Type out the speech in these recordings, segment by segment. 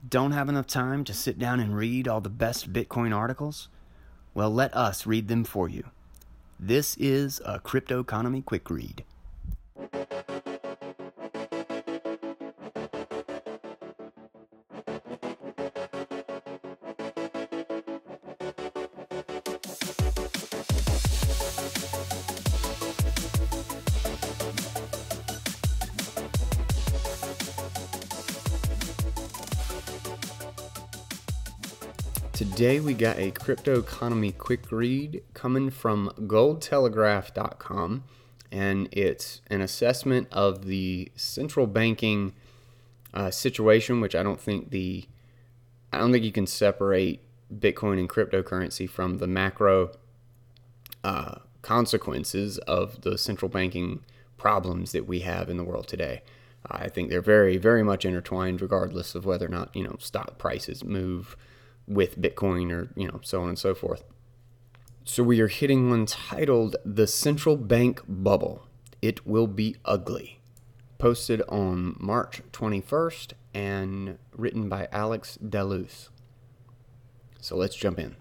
Don't have enough time to sit down and read all the best Bitcoin articles? Well, let us read them for you. This is a Crypto Economy Quick Read. Today we got a Crypto Economy Quick Read coming from goldtelegraph.com, and it's an assessment of the central banking situation, which I don't think you can separate Bitcoin and cryptocurrency from the macro consequences of the central banking problems that we have in the world today. I think they're very, very much intertwined, regardless of whether or not stock prices move with Bitcoin or so on and so forth. So we are hitting one titled "The Central Bank Bubble. It Will Be Ugly," posted on March 21st and written by Alex Deleuze. So let's jump in.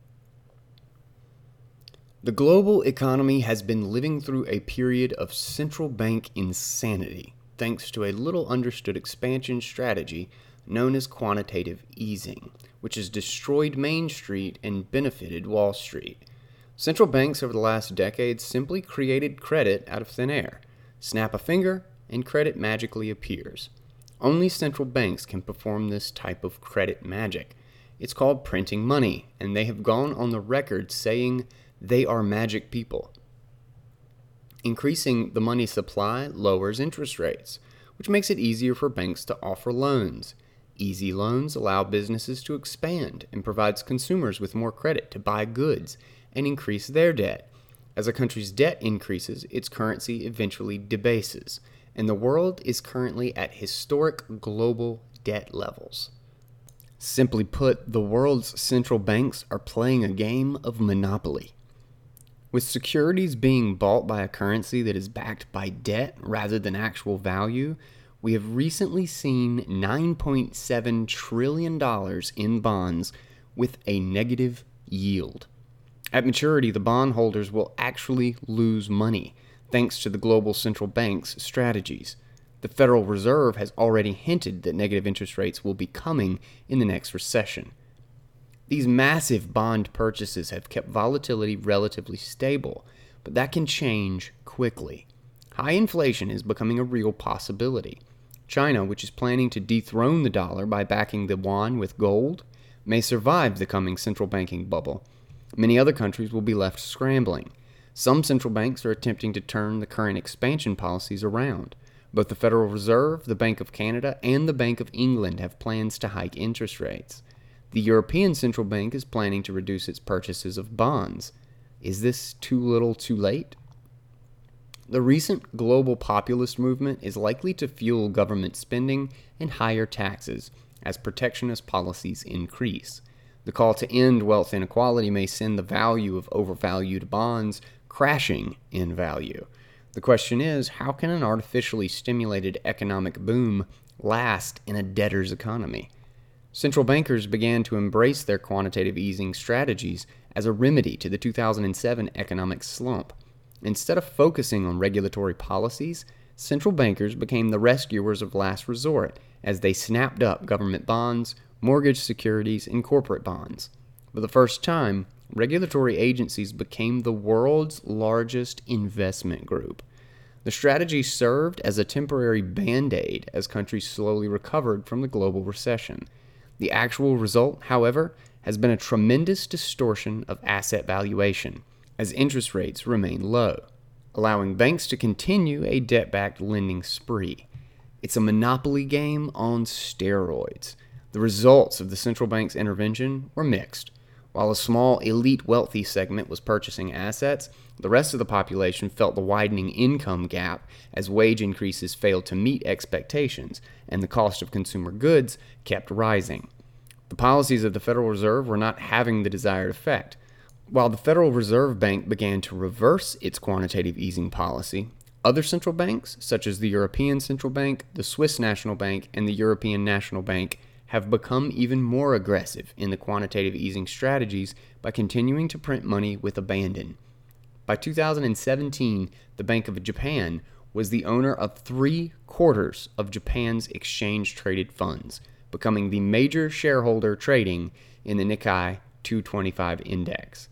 The global economy has been living through a period of central bank insanity, thanks to a little understood expansion strategy known as quantitative easing, which has destroyed Main Street and benefited Wall Street. Central banks over the last decade simply created credit out of thin air. Snap a finger, and credit magically appears. Only central banks can perform this type of credit magic. It's called printing money, and they have gone on the record saying they are magic people. Increasing the money supply lowers interest rates, which makes it easier for banks to offer loans. Easy loans allow businesses to expand and provides consumers with more credit to buy goods and increase their debt. As a country's debt increases, its currency eventually debases, and the world is currently at historic global debt levels. Simply put, the world's central banks are playing a game of monopoly. With securities being bought by a currency that is backed by debt rather than actual value, we have recently seen $9.7 trillion in bonds with a negative yield. At maturity, the bondholders will actually lose money, thanks to the global central bank's strategies. The Federal Reserve has already hinted that negative interest rates will be coming in the next recession. These massive bond purchases have kept volatility relatively stable, but that can change quickly. High inflation is becoming a real possibility. China, which is planning to dethrone the dollar by backing the yuan with gold, may survive the coming central banking bubble. Many other countries will be left scrambling. Some central banks are attempting to turn the current expansion policies around. Both the Federal Reserve, the Bank of Canada, and the Bank of England have plans to hike interest rates. The European Central Bank is planning to reduce its purchases of bonds. Is this too little too late? The recent global populist movement is likely to fuel government spending and higher taxes as protectionist policies increase. The call to end wealth inequality may send the value of overvalued bonds crashing in value. The question is, how can an artificially stimulated economic boom last in a debtor's economy? Central bankers began to embrace their quantitative easing strategies as a remedy to the 2007 economic slump. Instead of focusing on regulatory policies, central bankers became the rescuers of last resort as they snapped up government bonds, mortgage securities, and corporate bonds. For the first time, regulatory agencies became the world's largest investment group. The strategy served as a temporary band-aid as countries slowly recovered from the global recession. The actual result, however, has been a tremendous distortion of asset valuation, as interest rates remain low, allowing banks to continue a debt-backed lending spree. It's a monopoly game on steroids. The results of the central bank's intervention were mixed. While a small, elite wealthy segment was purchasing assets, the rest of the population felt the widening income gap as wage increases failed to meet expectations and the cost of consumer goods kept rising. The policies of the Federal Reserve were not having the desired effect. While the Federal Reserve Bank began to reverse its quantitative easing policy, other central banks, such as the European Central Bank, the Swiss National Bank, and the European National Bank, have become even more aggressive in the quantitative easing strategies by continuing to print money with abandon. By 2017, the Bank of Japan was the owner of 3/4 of Japan's exchange-traded funds, becoming the major shareholder trading in the Nikkei 225 index.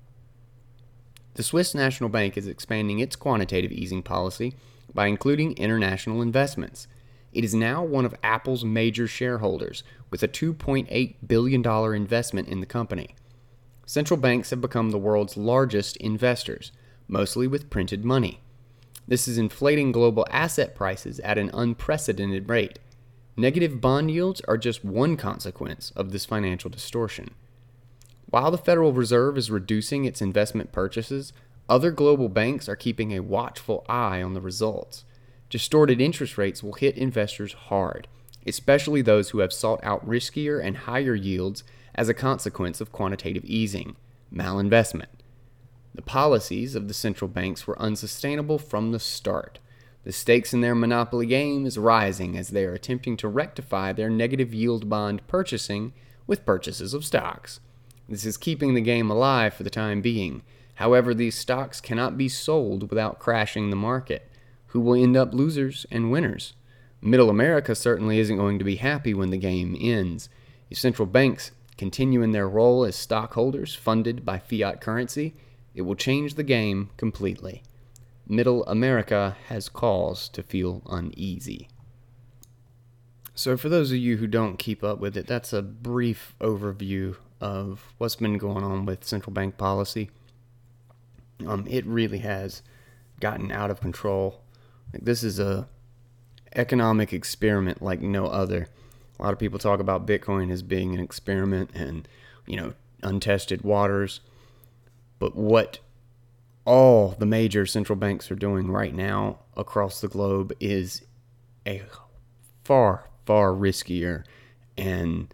The Swiss National Bank is expanding its quantitative easing policy by including international investments. It is now one of Apple's major shareholders, with a $2.8 billion investment in the company. Central banks have become the world's largest investors, mostly with printed money. This is inflating global asset prices at an unprecedented rate. Negative bond yields are just one consequence of this financial distortion. While the Federal Reserve is reducing its investment purchases, other global banks are keeping a watchful eye on the results. Distorted interest rates will hit investors hard, especially those who have sought out riskier and higher yields as a consequence of quantitative easing, malinvestment. The policies of the central banks were unsustainable from the start. The stakes in their monopoly game is rising as they are attempting to rectify their negative yield bond purchasing with purchases of stocks. This is keeping the game alive for the time being. However, these stocks cannot be sold without crashing the market. Who will end up losers and winners? Middle America certainly isn't going to be happy when the game ends. If central banks continue in their role as stockholders funded by fiat currency, it will change the game completely. Middle America has cause to feel uneasy. So for those of you who don't keep up with it, that's a brief overview of what's been going on with central bank policy. It really has gotten out of control. This is a economic experiment like no other. A lot of people talk about Bitcoin as being an experiment and, untested waters. But what all the major central banks are doing right now across the globe is a far, far riskier and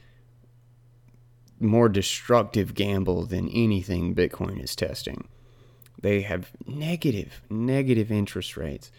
more destructive gamble than anything Bitcoin is testing. They have negative interest rates.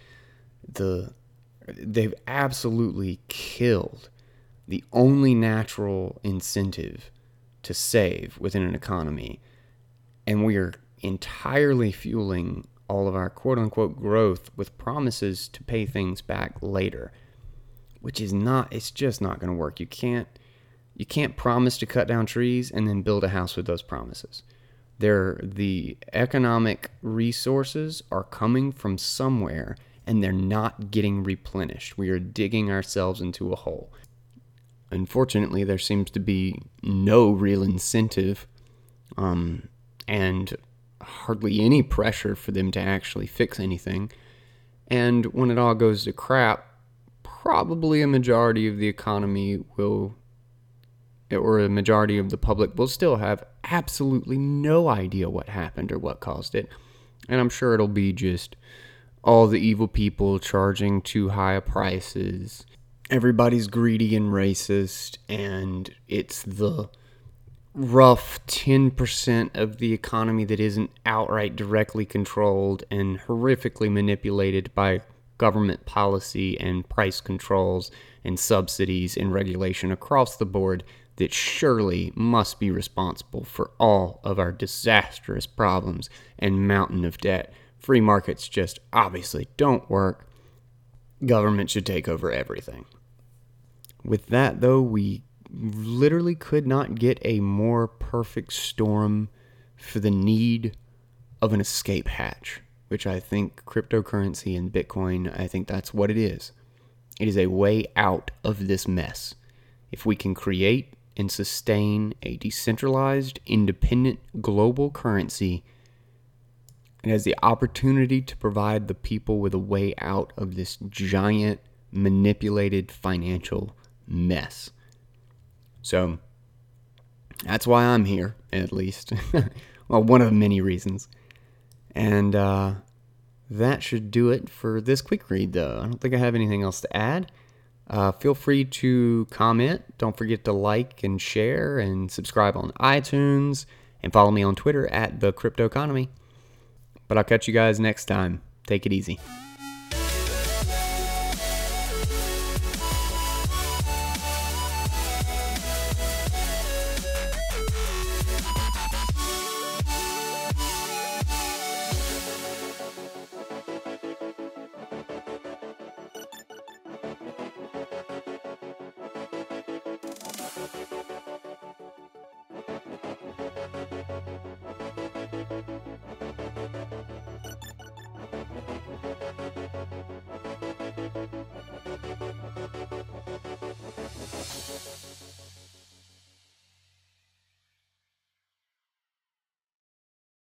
They've absolutely killed the only natural incentive to save within an economy. And we are entirely fueling all of our quote-unquote growth with promises to pay things back later, which is it's just not going to work. You can't promise to cut down trees and then build a house with those promises. The economic resources are coming from somewhere, and they're not getting replenished. We are digging ourselves into a hole. Unfortunately, there seems to be no real incentive and hardly any pressure for them to actually fix anything. And when it all goes to crap, probably a majority of the economy or a majority of the public will still have absolutely no idea what happened or what caused it. And I'm sure it'll be just all the evil people charging too high prices. Everybody's greedy and racist, and it's the rough 10% of the economy that isn't outright directly controlled and horrifically manipulated by government policy and price controls and subsidies and regulation across the board that surely must be responsible for all of our disastrous problems and mountain of debt. Free markets just obviously don't work. Government should take over everything. With that, though, we literally could not get a more perfect storm for the need of an escape hatch, which I think cryptocurrency and Bitcoin, I think that's what it is. It is a way out of this mess. If we can create and sustain a decentralized, independent global currency, it has the opportunity to provide the people with a way out of this giant, manipulated financial mess. So that's why I'm here, at least. Well, one of many reasons. And that should do it for this quick read, though. I don't think I have anything else to add. Feel free to comment. Don't forget to like and share and subscribe on iTunes. And follow me on Twitter @TheCryptoEconomy. But I'll catch you guys next time. Take it easy.